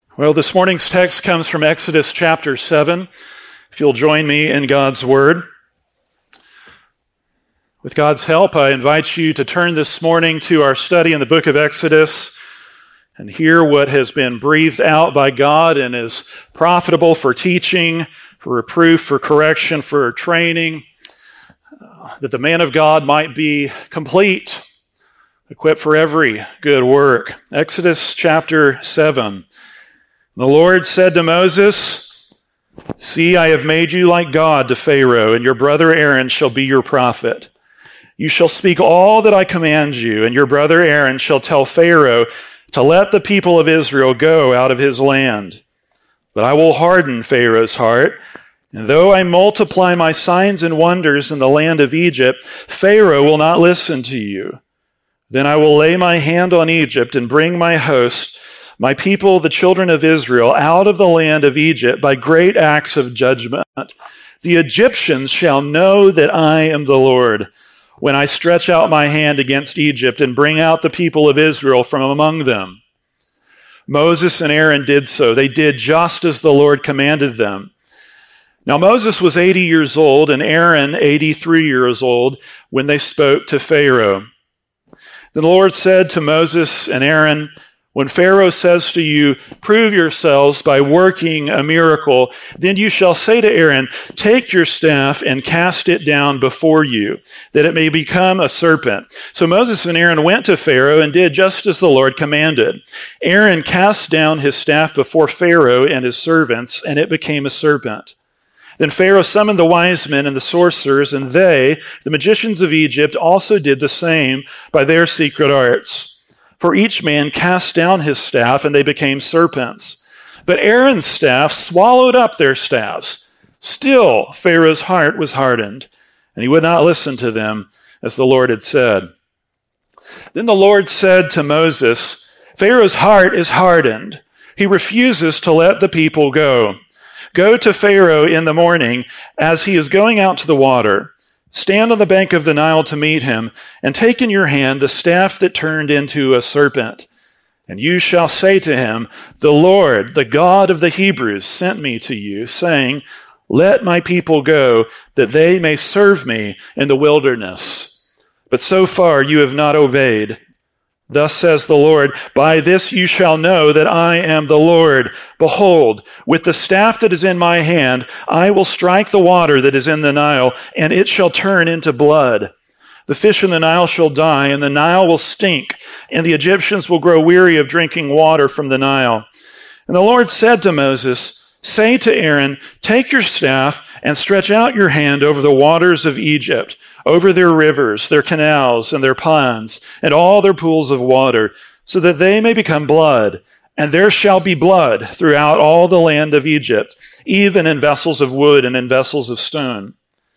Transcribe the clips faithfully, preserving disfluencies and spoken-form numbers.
Well, this morning's text comes from Exodus chapter seven. If you'll join me in God's Word. With God's help, I invite you to turn this morning to our study in the book of Exodus and hear what has been breathed out by God and is profitable for teaching, for reproof, for correction, for training, uh, that the man of God might be complete, equipped for every good work. Exodus chapter seven. The Lord said to Moses, "See, I have made you like God to Pharaoh, and your brother Aaron shall be your prophet. You shall speak all that I command you, and your brother Aaron shall tell Pharaoh to let the people of Israel go out of his land. But I will harden Pharaoh's heart, and though I multiply my signs and wonders in the land of Egypt, Pharaoh will not listen to you. Then I will lay my hand on Egypt and bring my host, my people, the children of Israel, out of the land of Egypt by great acts of judgment. The Egyptians shall know that I am the Lord when I stretch out my hand against Egypt and bring out the people of Israel from among them." Moses and Aaron did so. They did just as the Lord commanded them. Now Moses was eighty years old and Aaron eighty-three years old when they spoke to Pharaoh. Then the Lord said to Moses and Aaron, "When Pharaoh says to you, 'Prove yourselves by working a miracle,' then you shall say to Aaron, 'Take your staff and cast it down before you, that it may become a serpent.'" So Moses and Aaron went to Pharaoh and did just as the Lord commanded. Aaron cast down his staff before Pharaoh and his servants, and it became a serpent. Then Pharaoh summoned the wise men and the sorcerers, and they, the magicians of Egypt, also did the same by their secret arts. For each man cast down his staff, and they became serpents. But Aaron's staff swallowed up their staffs. Still, Pharaoh's heart was hardened, and he would not listen to them, as the Lord had said. Then the Lord said to Moses, "Pharaoh's heart is hardened. He refuses to let the people go. Go to Pharaoh in the morning as he is going out to the water. Stand on the bank of the Nile to meet him, and take in your hand the staff that turned into a serpent. And you shall say to him, 'The Lord, the God of the Hebrews, sent me to you, saying, Let my people go, that they may serve me in the wilderness. But so far you have not obeyed. Thus says the Lord, by this you shall know that I am the Lord. Behold, with the staff that is in my hand, I will strike the water that is in the Nile, and it shall turn into blood. The fish in the Nile shall die, and the Nile will stink, and the Egyptians will grow weary of drinking water from the Nile. And the Lord said to Moses, say to Aaron, take your staff and stretch out your hand over the waters of Egypt, over their rivers, their canals, and their ponds, and all their pools of water, so that they may become blood. And there shall be blood throughout all the land of Egypt, even in vessels of wood and in vessels of stone.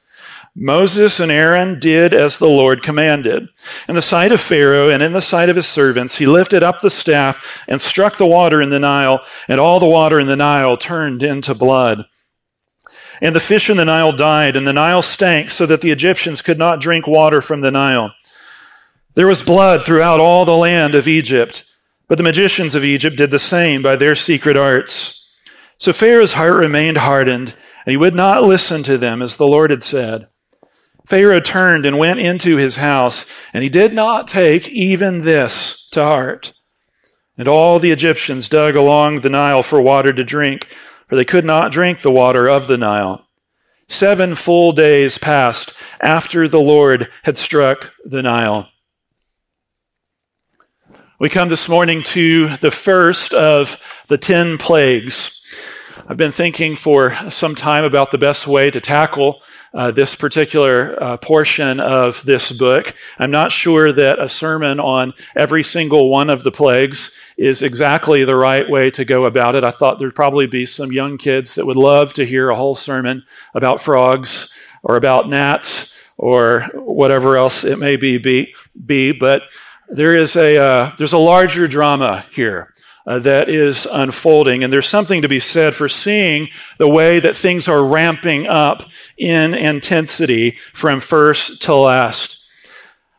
Moses and Aaron did as the Lord commanded. In the sight of Pharaoh and in the sight of his servants, he lifted up the staff and struck the water in the Nile, and all the water in the Nile turned into blood. And the fish in the Nile died, and the Nile stank so that the Egyptians could not drink water from the Nile. There was blood throughout all the land of Egypt, but the magicians of Egypt did the same by their secret arts. So Pharaoh's heart remained hardened, and he would not listen to them as the Lord had said. Pharaoh turned and went into his house, and he did not take even this to heart. And all the Egyptians dug along the Nile for water to drink, for they could not drink the water of the Nile. Seven full days passed after the Lord had struck the Nile. We come this morning to the first of the ten plagues. I've been thinking for some time about the best way to tackle uh, this particular uh, portion of this book. I'm not sure that a sermon on every single one of the plagues is exactly the right way to go about it. I thought there'd probably be some young kids that would love to hear a whole sermon about frogs or about gnats or whatever else it may be, be, be. But there is a uh, there's a larger drama here. Uh, that is unfolding. And there's something to be said for seeing the way that things are ramping up in intensity from first to last.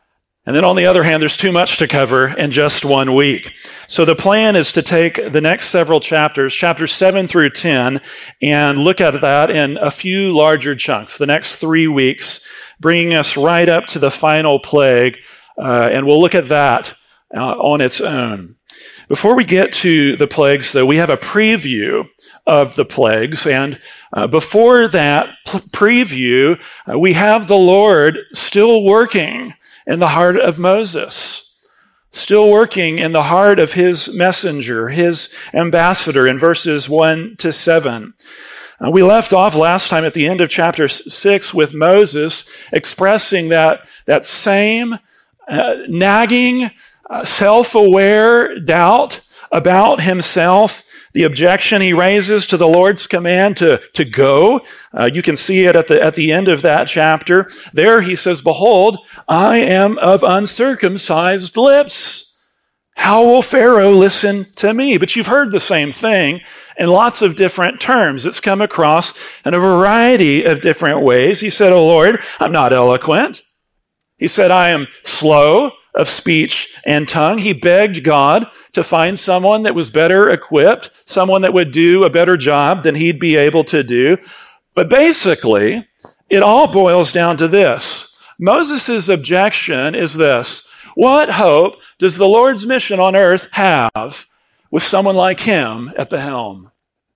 And then on the other hand, there's too much to cover in just one week. So the plan is to take the next several chapters, chapters seven through ten, and look at that in a few larger chunks, the next three weeks, bringing us right up to the final plague. Uh, and we'll look at that uh, on its own. Before we get to the plagues, though, we have a preview of the plagues. And uh, before that p- preview, uh, we have the Lord still working in the heart of Moses, still working in the heart of his messenger, his ambassador, in verses one to seven. Uh, we left off last time at the end of chapter six with Moses expressing that, that same uh, nagging, uh, self-aware doubt about himself, the objection he raises to the Lord's command to, to go. Uh, you can see it at the, at the end of that chapter. There he says, "Behold, I am of uncircumcised lips. How will Pharaoh listen to me?" But you've heard the same thing in lots of different terms. It's come across in a variety of different ways. He said, "Oh Lord, I'm not eloquent." He said, "I am slow of speech and tongue." He begged God to find someone that was better equipped, someone that would do a better job than he'd be able to do. But basically, it all boils down to this. Moses' objection is this: what hope does the Lord's mission on earth have with someone like him at the helm?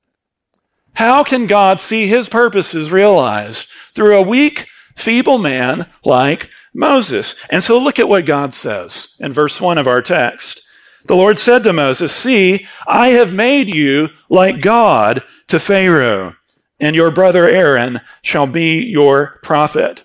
How can God see his purposes realized through a weak, feeble man like Moses? And so look at what God says in verse one of our text. The Lord said to Moses, "See, I have made you like God to Pharaoh, and your brother Aaron shall be your prophet."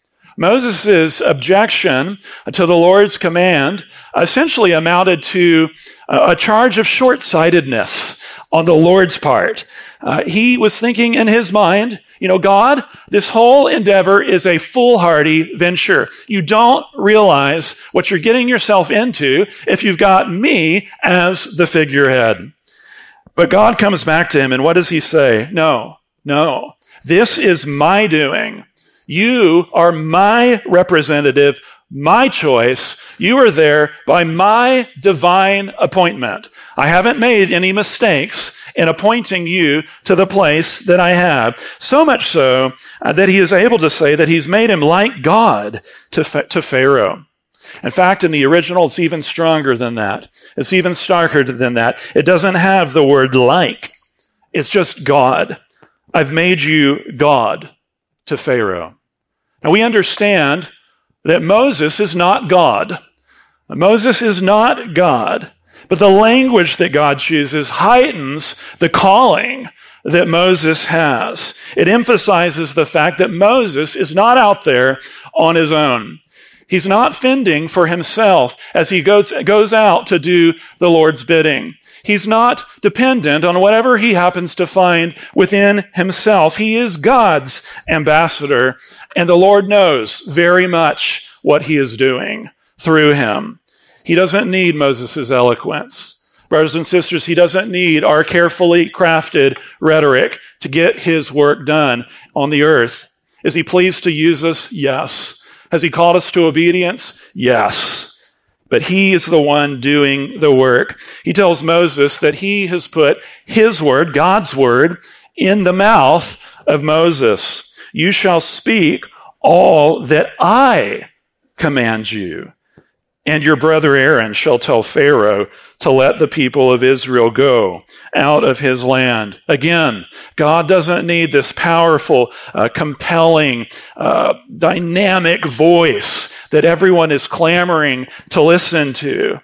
Moses' objection to the Lord's command essentially amounted to a charge of short-sightedness on the Lord's part. Uh, he was thinking in his mind, you know, God, this whole endeavor is a foolhardy venture. You don't realize what you're getting yourself into if you've got me as the figurehead. But God comes back to him, and what does he say? No, no, this is my doing. You are my representative, my choice. You are there by my divine appointment. I haven't made any mistakes in appointing you to the place that I have. So much so uh, that he is able to say that he's made him like God to, to Pharaoh. In fact, in the original, it's even stronger than that. It's even starker than that. It doesn't have the word like. It's just God. I've made you God to Pharaoh. Now we understand that Moses is not God. Moses is not God, but the language that God chooses heightens the calling that Moses has. It emphasizes the fact that Moses is not out there on his own. He's not fending for himself as he goes, goes out to do the Lord's bidding. He's not dependent on whatever he happens to find within himself. He is God's ambassador, and the Lord knows very much what he is doing through him. He doesn't need Moses' eloquence. Brothers and sisters, he doesn't need our carefully crafted rhetoric to get his work done on the earth. Is he pleased to use us? Yes. Has he called us to obedience? Yes. But he is the one doing the work. He tells Moses that he has put his word, God's word, in the mouth of Moses. You shall speak all that I command you. And your brother Aaron shall tell Pharaoh to let the people of Israel go out of his land. Again, God doesn't need this powerful, uh, compelling, uh, dynamic voice that everyone is clamoring to listen to.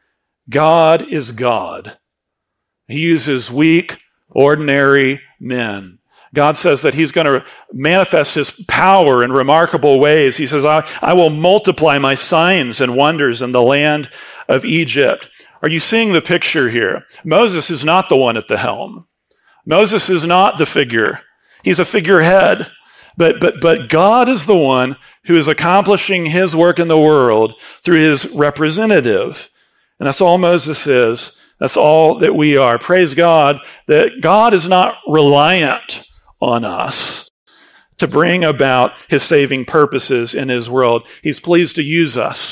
God is God. He uses weak, ordinary men. God says that he's going to manifest his power in remarkable ways. He says, I, I will multiply my signs and wonders in the land of Egypt. Are you seeing the picture here? Moses is not the one at the helm. Moses is not the figure. He's a figurehead. But, but, but God is the one who is accomplishing his work in the world through his representative. And that's all Moses is. That's all that we are. Praise God that God is not reliant on us to bring about his saving purposes in his world. He's pleased to use us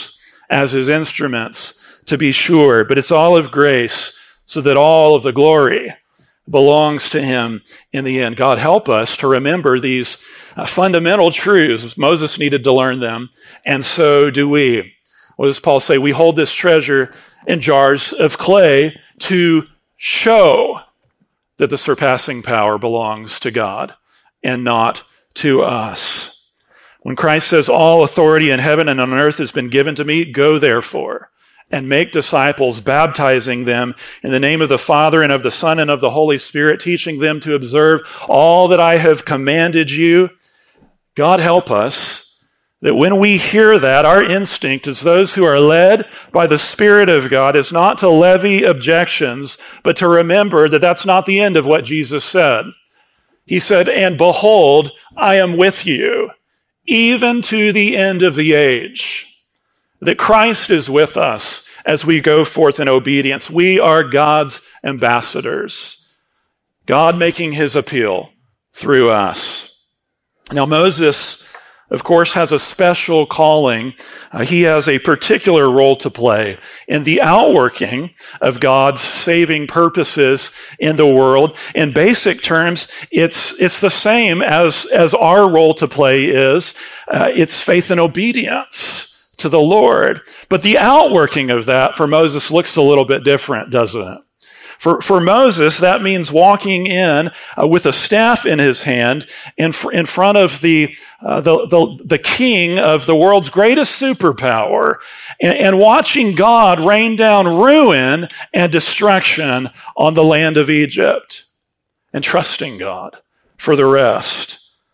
as his instruments, to be sure, but it's all of grace, so that all of the glory belongs to him in the end. God, help us to remember these uh, fundamental truths. Moses needed to learn them, and so do we. What does Paul say? We hold this treasure in jars of clay to show that the surpassing power belongs to God and not to us. When Christ says, all authority in heaven and on earth has been given to me, go therefore and make disciples, baptizing them in the name of the Father and of the Son and of the Holy Spirit, teaching them to observe all that I have commanded you. God, help us that when we hear that, our instinct as those who are led by the Spirit of God is not to levy objections, but to remember that that's not the end of what Jesus said. He said, and behold, I am with you, even to the end of the age. That Christ is with us as we go forth in obedience. We are God's ambassadors. God making his appeal through us. Now, Moses, of course, has a special calling. Uh, he has a particular role to play in the outworking of God's saving purposes in the world. In basic terms, it's it's the same as, as our role to play is. Uh, it's faith and obedience to the Lord. But the outworking of that for Moses looks a little bit different, doesn't it? For, for Moses, that means walking in uh, with a staff in his hand in, fr- in front of the, uh, the, the, the king of the world's greatest superpower and, and watching God rain down ruin and destruction on the land of Egypt and trusting God for the rest.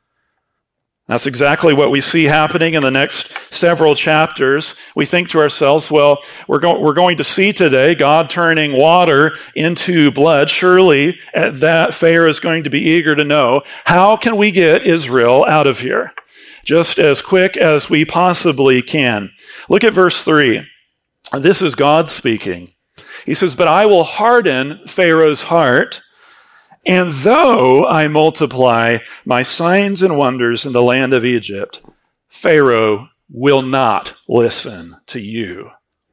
That's exactly what we see happening in the next several chapters. We think to ourselves, well, we're, go- we're going to see today God turning water into blood. Surely at that Pharaoh is going to be eager to know, how can we get Israel out of here? Just as quick as we possibly can. Look at verse three. This is God speaking. He says, but I will harden Pharaoh's heart, and though I multiply my signs and wonders in the land of Egypt, Pharaoh will not listen to you.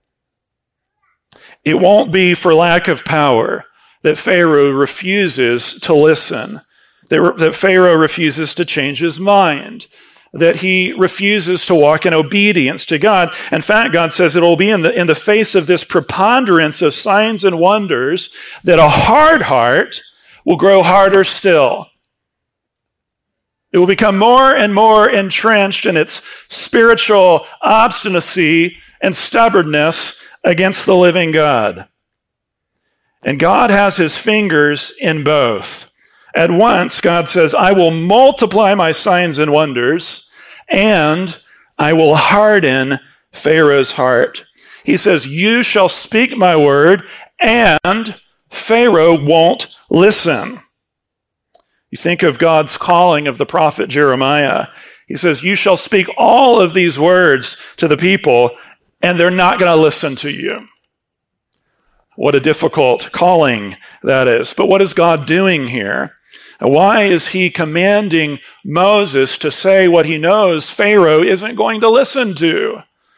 It won't be for lack of power that Pharaoh refuses to listen, that, that Pharaoh refuses to change his mind, that he refuses to walk in obedience to God. In fact, God says it will be in the, in the face of this preponderance of signs and wonders that a hard heart will grow harder still. It will become more and more entrenched in its spiritual obstinacy and stubbornness against the living God. And God has his fingers in both. At once, God says, I will multiply my signs and wonders, and I will harden Pharaoh's heart. He says, you shall speak my word, and Pharaoh won't listen. You think of God's calling of the prophet Jeremiah. He says, you shall speak all of these words to the people, and they're not going to listen to you. What a difficult calling that is. But what is God doing here? Why is he commanding Moses to say what he knows Pharaoh isn't going to listen to?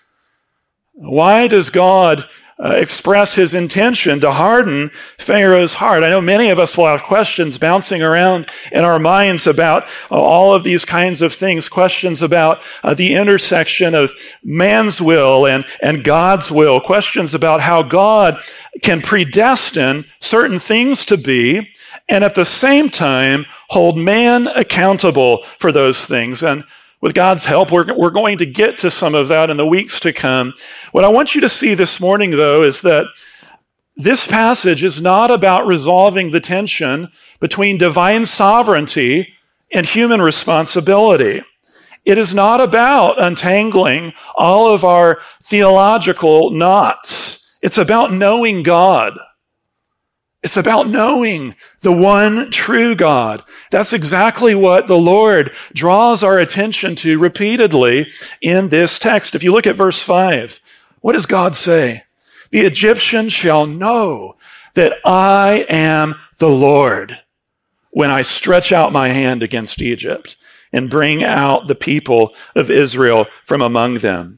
Why does God Uh, express his intention to harden Pharaoh's heart? I know many of us will have questions bouncing around in our minds about uh, all of these kinds of things, questions about uh, the intersection of man's will and, and God's will, questions about how God can predestine certain things to be and at the same time hold man accountable for those things. And with God's help, we're, we're going to get to some of that in the weeks to come. What I want you to see this morning, though, is that this passage is not about resolving the tension between divine sovereignty and human responsibility. It is not about untangling all of our theological knots. It's about knowing God. It's about knowing the one true God. That's exactly what the Lord draws our attention to repeatedly in this text. If you look at verse five, what does God say? The Egyptians shall know that I am the Lord when I stretch out my hand against Egypt and bring out the people of Israel from among them.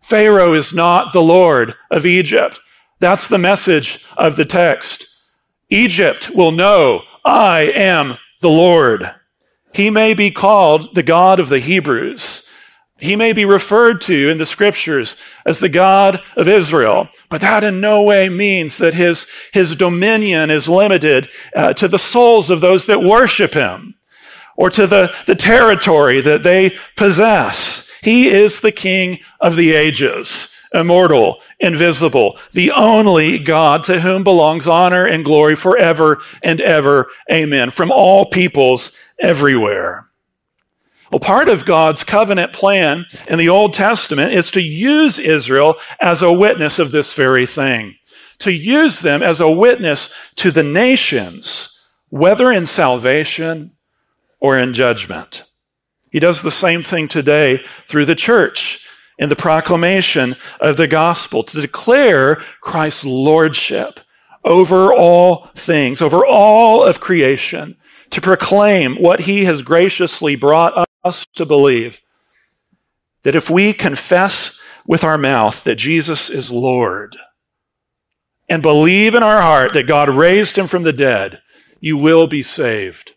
Pharaoh is not the Lord of Egypt. That's the message of the text. Egypt will know I am the Lord. He may be called the God of the Hebrews. He may be referred to in the scriptures as the God of Israel, but that in no way means that his, his dominion is limited uh, to the souls of those that worship him or to the, the territory that they possess. He is the King of the ages, immortal, invisible, the only God to whom belongs honor and glory forever and ever. Amen. From all peoples everywhere. Well, part of God's covenant plan in the Old Testament is to use Israel as a witness of this very thing, to use them as a witness to the nations, whether in salvation or in judgment. He does the same thing today through the church in the proclamation of the gospel, to declare Christ's lordship over all things, over all of creation, to proclaim what he has graciously brought us to believe, that if we confess with our mouth that Jesus is Lord and believe in our heart that God raised him from the dead, you will be saved.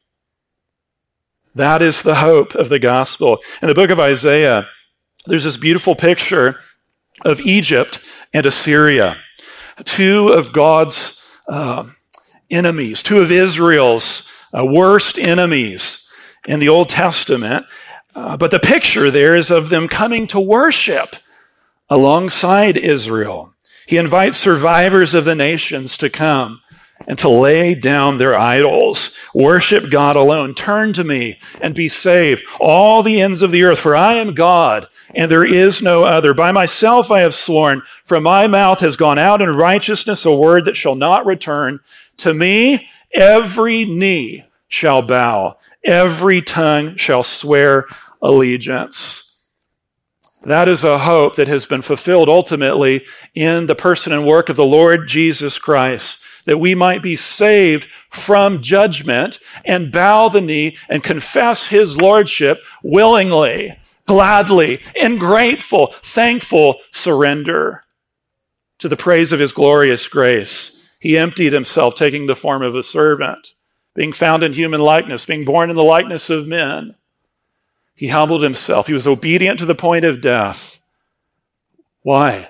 That is the hope of the gospel. In the book of Isaiah, there's this beautiful picture of Egypt and Assyria, two of God's uh, enemies, two of Israel's uh, worst enemies in the Old Testament. Uh, but the picture there is of them coming to worship alongside Israel. He invites survivors of the nations to come and to lay down their idols. Worship God alone. Turn to me and be saved, all the ends of the earth, for I am God, and there is no other. By myself I have sworn, from my mouth has gone out in righteousness a word that shall not return. To me every knee shall bow, every tongue shall swear allegiance. That is a hope that has been fulfilled ultimately in the person and work of the Lord Jesus Christ, that we might be saved from judgment and bow the knee and confess his lordship willingly, gladly, in grateful, thankful surrender to the praise of his glorious grace. He emptied himself, taking the form of a servant, being found in human likeness, being born in the likeness of men. He humbled himself. He was obedient to the point of death. Why?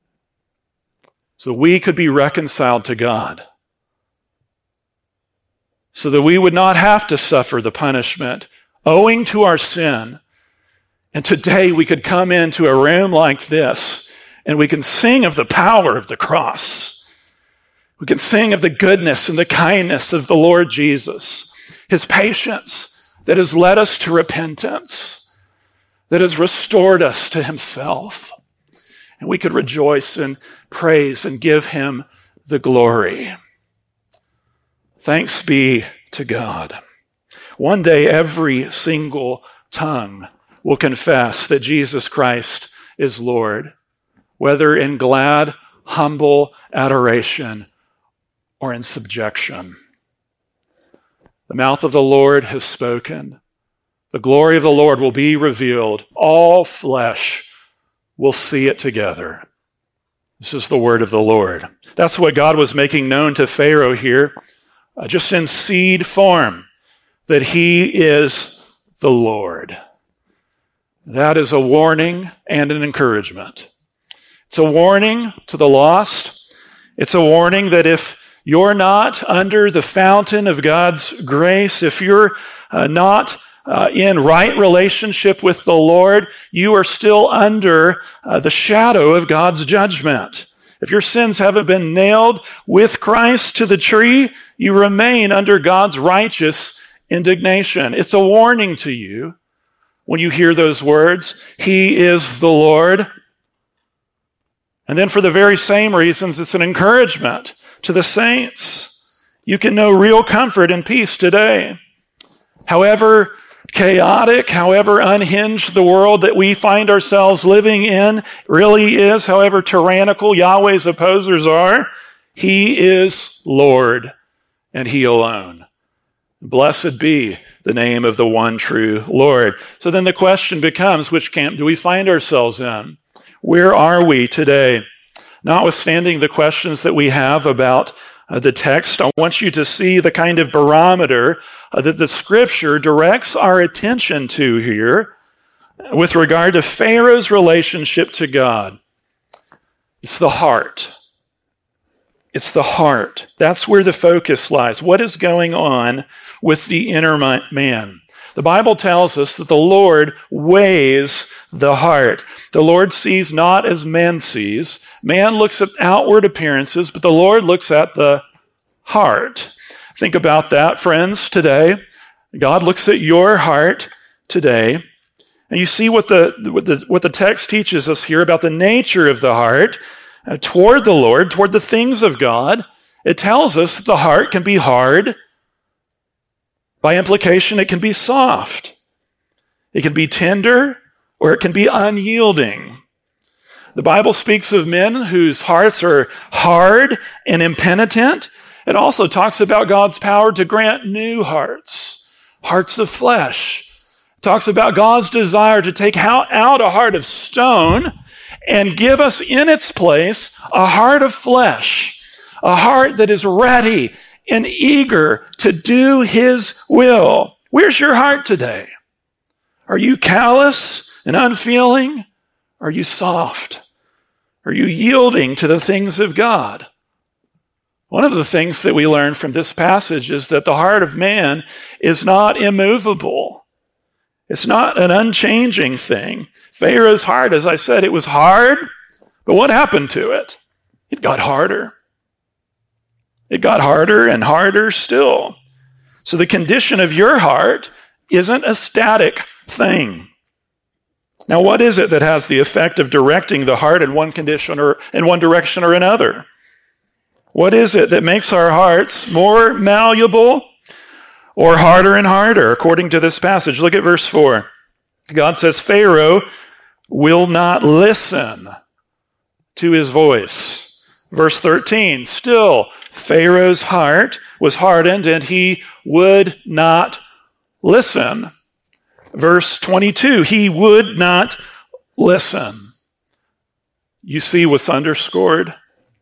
So we could be reconciled to God, so that we would not have to suffer the punishment owing to our sin. And today we could come into a room like this and we can sing of the power of the cross. We can sing of the goodness and the kindness of the Lord Jesus, his patience that has led us to repentance, that has restored us to himself. And we could rejoice and praise and give him the glory. Thanks be to God. One day, every single tongue will confess that Jesus Christ is Lord, whether in glad, humble adoration or in subjection. The mouth of the Lord has spoken. The glory of the Lord will be revealed. All flesh will see it together. This is the word of the Lord. That's what God was making known to Pharaoh here, uh, just in seed form, that he is the Lord. That is a warning and an encouragement. It's a warning to the lost. It's a warning that if you're not under the fountain of God's grace, if you're uh, not uh, in right relationship with the Lord, you are still under uh, the shadow of God's judgment. If your sins haven't been nailed with Christ to the tree, you remain under God's righteous indignation. It's a warning to you when you hear those words, he is the Lord. And then for the very same reasons, it's an encouragement to the saints. You can know real comfort and peace today. However chaotic, however unhinged the world that we find ourselves living in really is, however tyrannical Yahweh's opposers are, he is Lord and he alone. Blessed be the name of the one true Lord. So then the question becomes, which camp do we find ourselves in? Where are we today? Notwithstanding the questions that we have about uh, the text, I want you to see the kind of barometer uh, that the Scripture directs our attention to here with regard to Pharaoh's relationship to God. It's the heart. It's the heart. That's where the focus lies. What is going on with the inner man? The Bible tells us that the Lord weighs the heart. The Lord sees not as man sees. Man looks at outward appearances, but the Lord looks at the heart. Think about that, friends, today. God looks at your heart today. And you see what the, what the, what the text teaches us here about the nature of the heart uh, toward the Lord, toward the things of God. It tells us that the heart can be hard. By implication, it can be soft. It can be tender, or it can be unyielding. The Bible speaks of men whose hearts are hard and impenitent. It also talks about God's power to grant new hearts, hearts of flesh. It talks about God's desire to take out a heart of stone and give us in its place a heart of flesh, a heart that is ready and eager to do His will. Where's your heart today? Are you callous and unfeeling? Are you soft? Are you yielding to the things of God? One of the things that we learn from this passage is that the heart of man is not immovable. It's not an unchanging thing. Pharaoh's heart, as I said, it was hard, but what happened to it? It got harder. It got harder and harder still. So the condition of your heart isn't a static thing. Now, what is it that has the effect of directing the heart in one condition or in one direction or another? What is it that makes our hearts more malleable or harder and harder, according to this passage? Look at verse four. God says, Pharaoh will not listen to his voice. Verse thirteen, still, Pharaoh's heart was hardened and he would not listen. Verse twenty-two, he would not listen. You see what's underscored?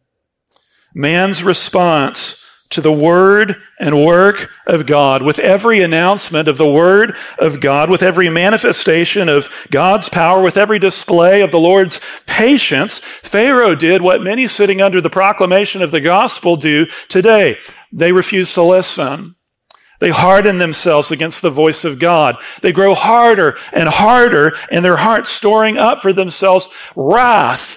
Man's response to the word and work of God, with every announcement of the word of God, with every manifestation of God's power, with every display of the Lord's patience, Pharaoh did what many sitting under the proclamation of the gospel do today. They refuse to listen. They harden themselves against the voice of God. They grow harder and harder, and their hearts storing up for themselves wrath.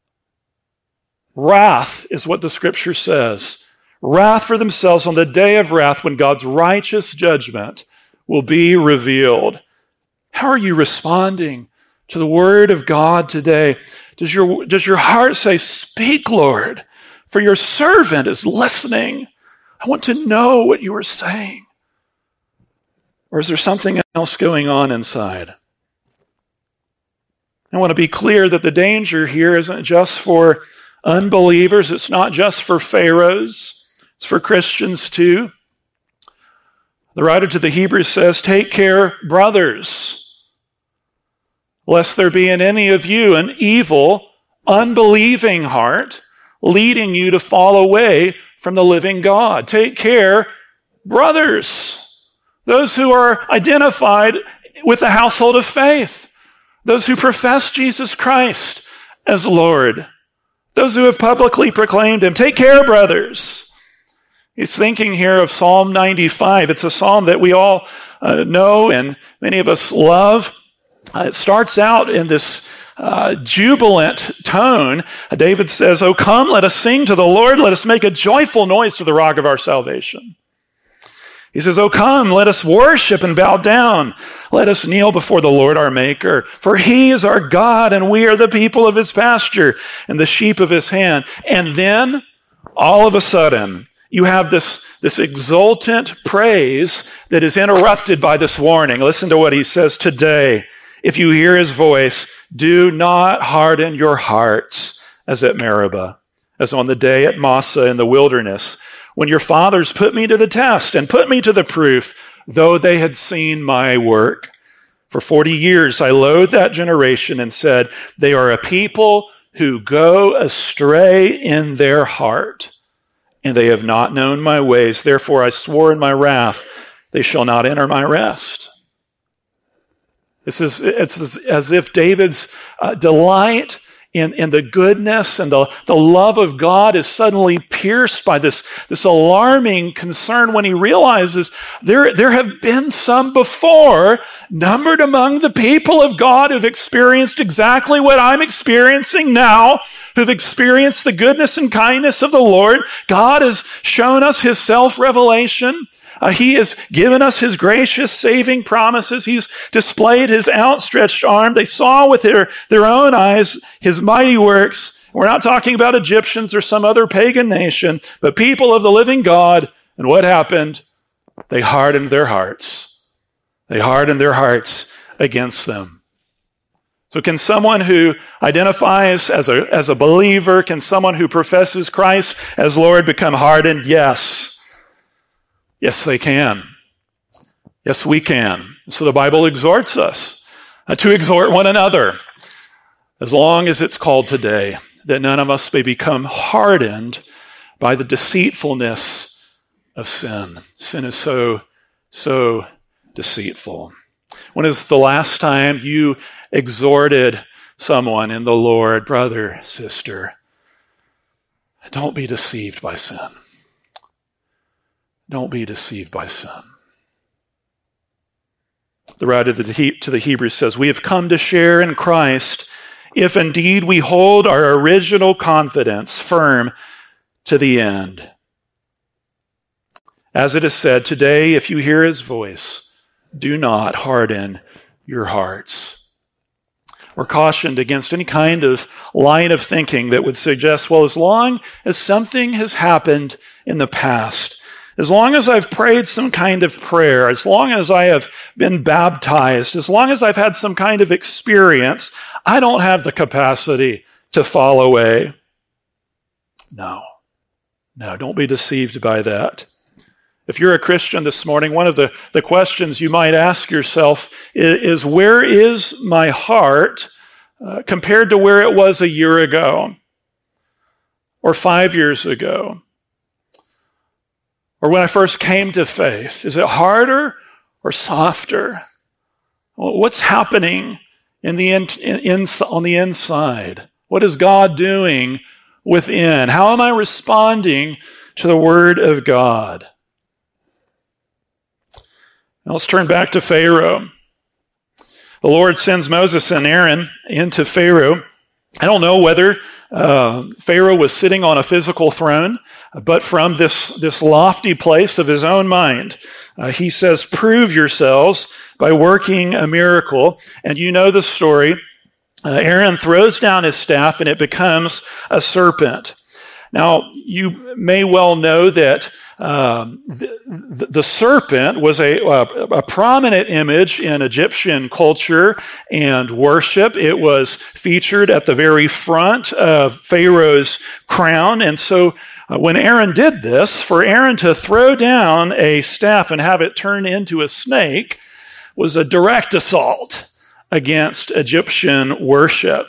Wrath is what the Scripture says. Wrath for themselves on the day of wrath when God's righteous judgment will be revealed. How are you responding to the word of God today? Does your, does your heart say, "Speak, Lord, for your servant is listening. I want to know what you are saying"? Or is there something else going on inside? I want to be clear that the danger here isn't just for unbelievers. It's not just for pharaohs. It's for Christians too. The writer to the Hebrews says, "Take care, brothers, lest there be in any of you an evil, unbelieving heart, leading you to fall away from the living God." Take care, brothers, those who are identified with the household of faith, those who profess Jesus Christ as Lord, those who have publicly proclaimed Him. Take care, brothers. He's thinking here of Psalm ninety-five. It's a psalm that we all uh, know and many of us love. Uh, it starts out in this uh, jubilant tone. Uh, David says, "Oh, come, let us sing to the Lord. Let us make a joyful noise to the rock of our salvation." He says, "Oh, come, let us worship and bow down. Let us kneel before the Lord our Maker. For He is our God, and we are the people of His pasture and the sheep of His hand." And then, all of a sudden, you have this, this exultant praise that is interrupted by this warning. Listen to what he says today. "If you hear His voice, do not harden your hearts as at Meribah, as on the day at Massah in the wilderness, when your fathers put me to the test and put me to the proof, though they had seen my work. For forty years I loathed that generation and said, they are a people who go astray in their heart, and they have not known my ways. Therefore I swore in my wrath, they shall not enter my rest. This is, it's as if David's uh, delight in, in the goodness and the, the love of God is suddenly pierced by this, this alarming concern when he realizes there, there have been some before, numbered among the people of God, who've experienced exactly what I'm experiencing now, who've experienced the goodness and kindness of the Lord. God has shown us his self-revelation. Uh, he has given us his gracious saving promises. He's displayed his outstretched arm. They saw with their, their own eyes his mighty works. We're not talking about Egyptians or some other pagan nation, but people of the living God. And what happened? They hardened their hearts. They hardened their hearts against them. So can someone who identifies as a, as a believer, can someone who professes Christ as Lord become hardened? Yes. Yes, they can. Yes, we can. So the Bible exhorts us uh, to exhort one another, as long as it's called today, that none of us may become hardened by the deceitfulness of sin. Sin is so, so deceitful. When is the last time you exhorted someone in the Lord, brother, sister? Don't be deceived by sin. Don't be deceived by sin. The writer to the Hebrews says, we have come to share in Christ if indeed we hold our original confidence firm to the end. As it is said, today, if you hear his voice, do not harden your hearts. We're cautioned against any kind of line of thinking that would suggest, well, as long as something has happened in the past, as long as I've prayed some kind of prayer, as long as I have been baptized, as long as I've had some kind of experience, I don't have the capacity to fall away. No, no, don't be deceived by that. If you're a Christian this morning, one of the, the questions you might ask yourself is, is where is my heart uh, compared to where it was a year ago or five years ago? Or when I first came to faith, is it harder or softer? What's happening in the in, in, on the inside? What is God doing within? How am I responding to the Word of God? Now let's turn back to Pharaoh. The Lord sends Moses and Aaron into Pharaoh. I don't know whether uh, Pharaoh was sitting on a physical throne, but from this, this lofty place of his own mind, uh, he says, prove yourselves by working a miracle. And you know the story. Uh, Aaron throws down his staff and it becomes a serpent. Now, you may well know that um, the, the serpent was a, a, a prominent image in Egyptian culture and worship. It was featured at the very front of Pharaoh's crown. And so uh, when Aaron did this, for Aaron to throw down a staff and have it turn into a snake was a direct assault against Egyptian worship.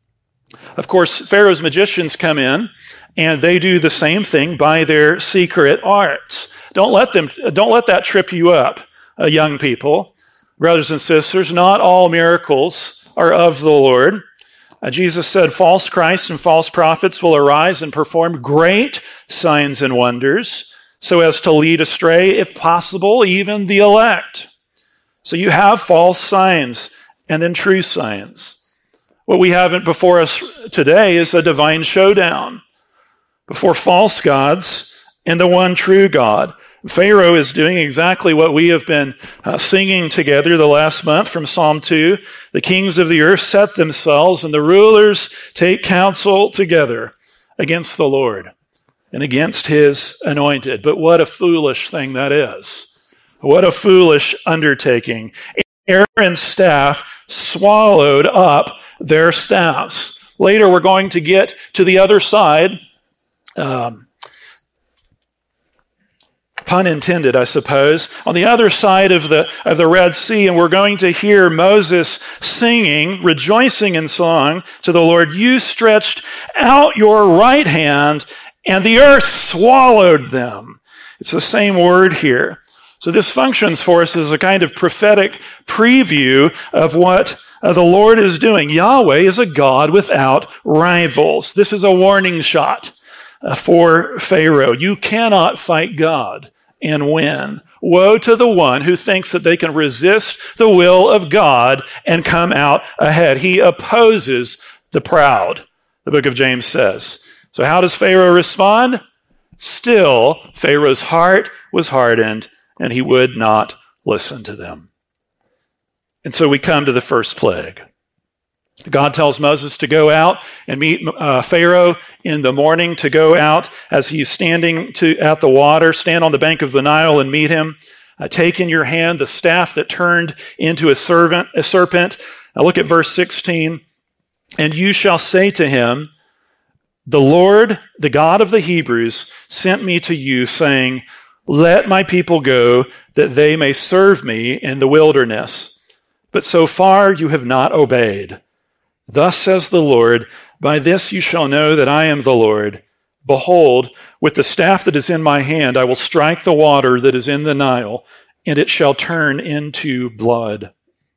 Of course, Pharaoh's magicians come in, and they do the same thing by their secret arts. Don't let them, don't let that trip you up, uh, young people. Brothers and sisters, not all miracles are of the Lord. Uh, Jesus said false Christs and false prophets will arise and perform great signs and wonders so as to lead astray, if possible, even the elect. So you have false signs and then true signs. What we have before us today is a divine showdown before false gods and the one true God. Pharaoh is doing exactly what we have been uh, singing together the last month from Psalm two. The kings of the earth set themselves, and the rulers take counsel together against the Lord and against his anointed. But what a foolish thing that is. What a foolish undertaking. Aaron's staff swallowed up their staffs. Later, we're going to get to the other side. Um, pun intended, I suppose, on the other side of the, of the Red Sea, and we're going to hear Moses singing, rejoicing in song to the Lord, "You stretched out your right hand, and the earth swallowed them." It's the same word here. So this functions for us as a kind of prophetic preview of what uh, the Lord is doing. Yahweh is a God without rivals. This is a warning shot uh, for Pharaoh. You cannot fight God and win. Woe to the one who thinks that they can resist the will of God and come out ahead. He opposes the proud, the book of James says. So how does Pharaoh respond? Still, Pharaoh's heart was hardened, and he would not listen to them. And so we come to the first plague. God tells Moses to go out and meet uh, Pharaoh in the morning, to go out as he's standing to, at the water, stand on the bank of the Nile and meet him. Uh, take in your hand the staff that turned into a, servant, a serpent. Now look at verse sixteen. "And you shall say to him, 'The Lord, the God of the Hebrews, sent me to you, saying, let my people go, that they may serve me in the wilderness. But so far you have not obeyed. Thus says the Lord, by this you shall know that I am the Lord. Behold, with the staff that is in my hand, I will strike the water that is in the Nile, and it shall turn into blood.'"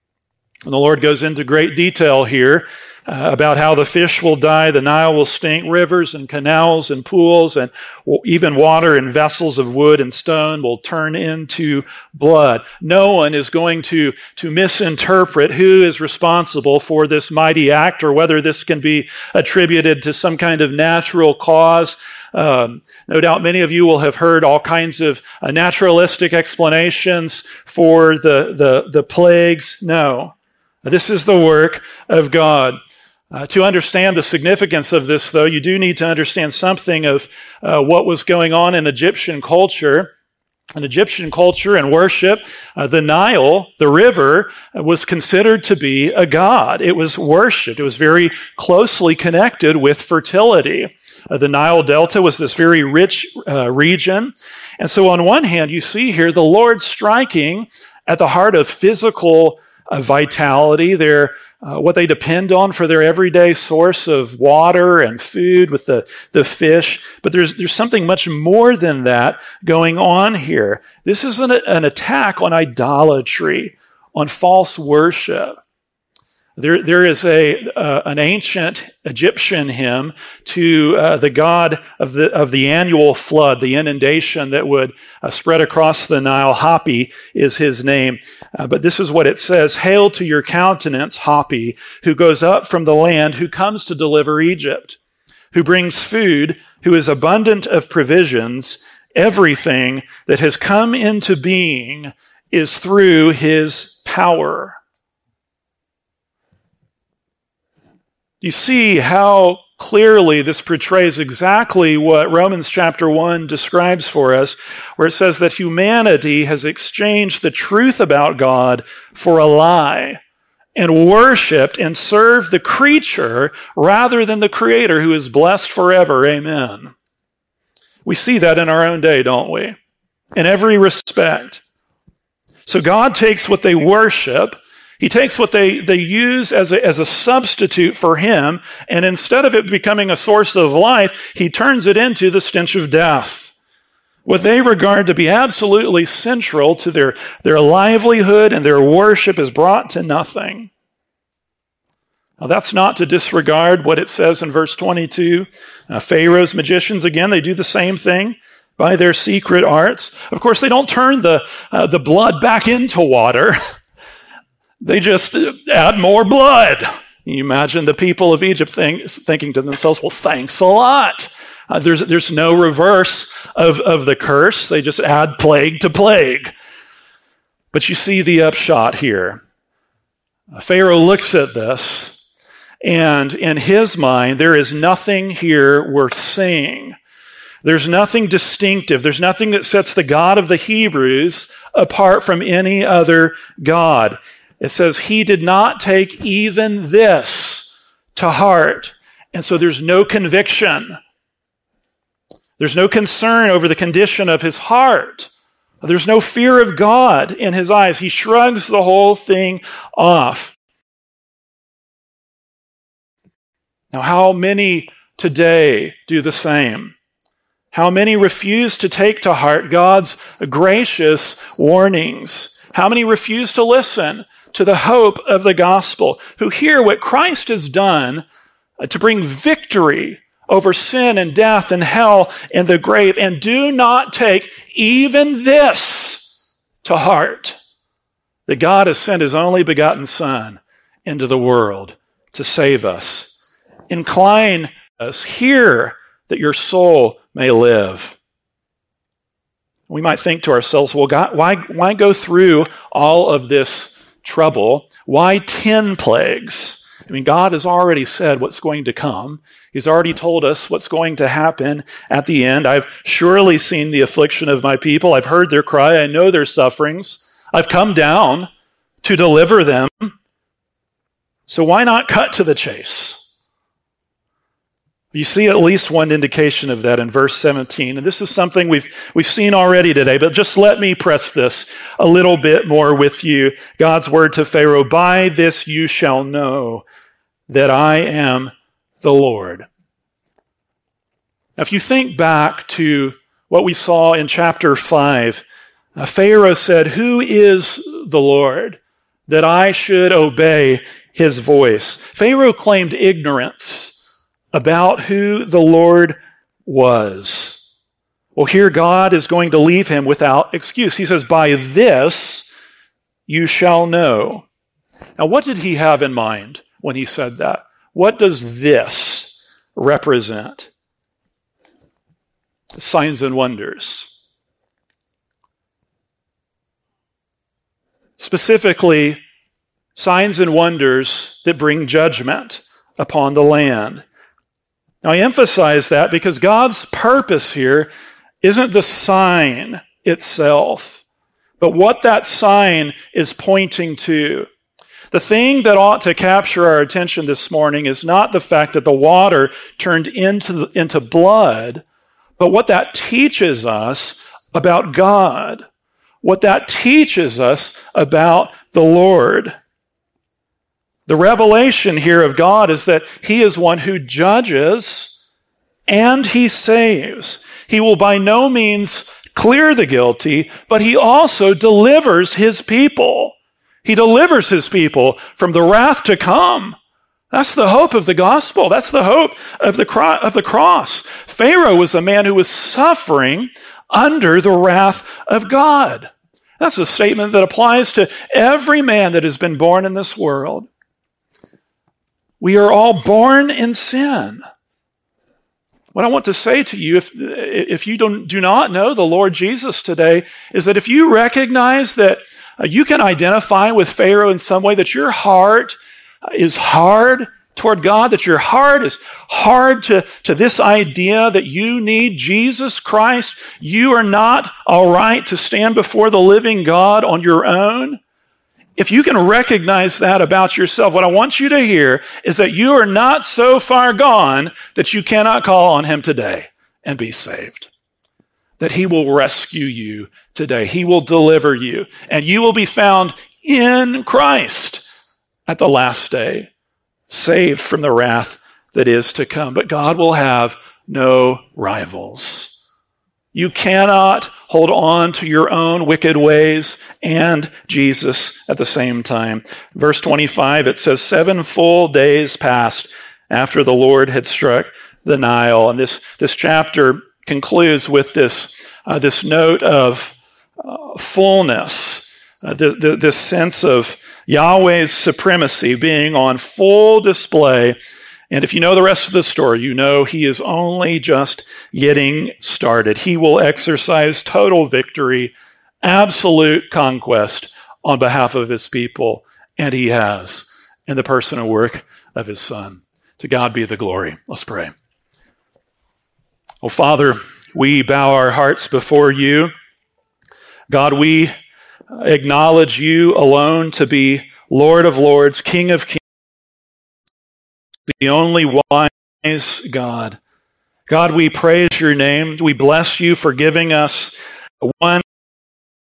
And the Lord goes into great detail here uh, about how the fish will die, the Nile will stink, rivers and canals and pools, and even water in vessels of wood and stone will turn into blood. No one is going to, to misinterpret who is responsible for this mighty act, or whether this can be attributed to some kind of natural cause. Um, no doubt many of you will have heard all kinds of uh, naturalistic explanations for the, the, the plagues. No. This is the work of God. Uh, to understand the significance of this, though, you do need to understand something of uh, what was going on in Egyptian culture. In Egyptian culture and worship, uh, the Nile, the river, was considered to be a god. It was worshipped. It was very closely connected with fertility. Uh, the Nile Delta was this very rich uh, region. And so on one hand, you see here the Lord striking at the heart of physical uh, vitality, their Uh, what they depend on for their everyday source of water and food with the, the fish. But there's, there's something much more than that going on here. This is an, an attack on idolatry, on false worship. There, there is a uh, an ancient Egyptian hymn to uh, the god of the of the annual flood, the inundation that would uh, spread across the Nile. Hapi is his name, uh, but this is what it says: "Hail to your countenance, Hapi, who goes up from the land, who comes to deliver Egypt, who brings food, who is abundant of provisions. Everything that has come into being is through his power." You see how clearly this portrays exactly what Romans chapter one describes for us, where it says that humanity has exchanged the truth about God for a lie and worshiped and served the creature rather than the Creator, who is blessed forever. Amen. We see that in our own day, don't we? In every respect. So God takes what they worship, He takes what they, they use as a, as a substitute for Him, and instead of it becoming a source of life, He turns it into the stench of death. What they regard to be absolutely central to their, their livelihood and their worship is brought to nothing. Now, that's not to disregard what it says in verse twenty-two. Uh, Pharaoh's magicians, again, they do the same thing by their secret arts. Of course, they don't turn the, uh, the blood back into water. They just add more blood. You imagine the people of Egypt think, thinking to themselves, well, thanks a lot. Uh, there's, there's no reverse of, of the curse. They just add plague to plague. But you see the upshot here. Pharaoh looks at this, and in his mind, there is nothing here worth seeing. There's nothing distinctive. There's nothing that sets the God of the Hebrews apart from any other God. It says, he did not take even this to heart. And so there's no conviction. There's no concern over the condition of his heart. There's no fear of God in his eyes. He shrugs the whole thing off. Now, how many today do the same? How many refuse to take to heart God's gracious warnings? How many refuse to listen to the hope of the gospel, who hear what Christ has done to bring victory over sin and death and hell and the grave, and do not take even this to heart, that God has sent his only begotten Son into the world to save us. Incline us, hear that your soul may live. We might think to ourselves, well, God, why, why go through all of this trouble? Why ten plagues? I mean, God has already said what's going to come. He's already told us what's going to happen at the end. I've surely seen the affliction of my people. I've heard their cry. I know their sufferings. I've come down to deliver them. So why not cut to the chase? You see at least one indication of that in verse seventeen. And this is something we've, we've seen already today, but just let me press this a little bit more with you. God's word to Pharaoh, by this you shall know that I am the Lord. Now, if you think back to what we saw in chapter five, uh, Pharaoh said, who is the Lord that I should obey his voice? Pharaoh claimed ignorance about who the Lord was. Well, here God is going to leave him without excuse. He says, by this you shall know. Now, what did he have in mind when he said that? What does this represent? Signs and wonders. Specifically, signs and wonders that bring judgment upon the land. Now, I emphasize that because God's purpose here isn't the sign itself, but what that sign is pointing to. The thing that ought to capture our attention this morning is not the fact that the water turned into, into blood, but what that teaches us about God, what that teaches us about the Lord. The revelation here of God is that he is one who judges and he saves. He will by no means clear the guilty, but he also delivers his people. He delivers his people from the wrath to come. That's the hope of the gospel. That's the hope of the, cro- of the cross. Pharaoh was a man who was suffering under the wrath of God. That's a statement that applies to every man that has been born in this world. We are all born in sin. What I want to say to you, if, if you don't, do not know the Lord Jesus today, is that if you recognize that you can identify with Pharaoh in some way, that your heart is hard toward God, that your heart is hard to, to this idea that you need Jesus Christ, you are not all right to stand before the living God on your own. If you can recognize that about yourself, what I want you to hear is that you are not so far gone that you cannot call on him today and be saved. That he will rescue you today. He will deliver you. And you will be found in Christ at the last day, saved from the wrath that is to come. But God will have no rivals. You cannot hold on to your own wicked ways and Jesus at the same time. Verse twenty-five, it says, seven full days passed after the Lord had struck the Nile. And this, this chapter concludes with this, uh, this note of uh, fullness, uh, the, the, this sense of Yahweh's supremacy being on full display. And if you know the rest of the story, you know he is only just getting started. He will exercise total victory, absolute conquest on behalf of his people, and he has in the person and work of his Son. To God be the glory. Let's pray. Oh, Father, we bow our hearts before you. God, we acknowledge you alone to be Lord of lords, King of kings, the only wise God. God, we praise your name. We bless you for giving us one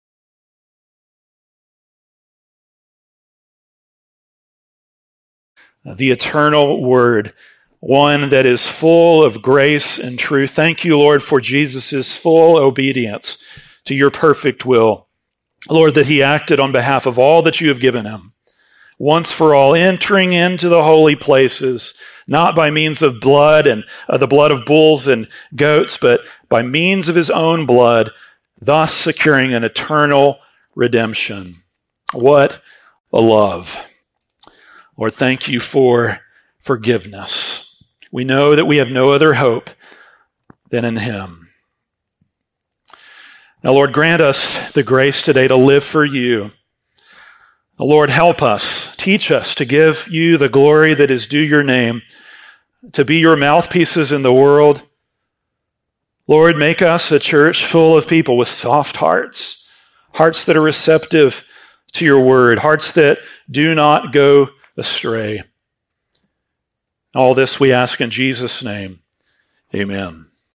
the eternal Word, one that is full of grace and truth. Thank you, Lord, for Jesus' full obedience to your perfect will. Lord, that he acted on behalf of all that you have given him, once for all, entering into the holy places, not by means of blood and uh, the blood of bulls and goats, but by means of his own blood, thus securing an eternal redemption. What a love. Lord, thank you for forgiveness. We know that we have no other hope than in him. Now, Lord, grant us the grace today to live for you. Lord, help us, teach us to give you the glory that is due your name, to be your mouthpieces in the world. Lord, make us a church full of people with soft hearts, hearts that are receptive to your word, hearts that do not go astray. All this we ask in Jesus' name. Amen.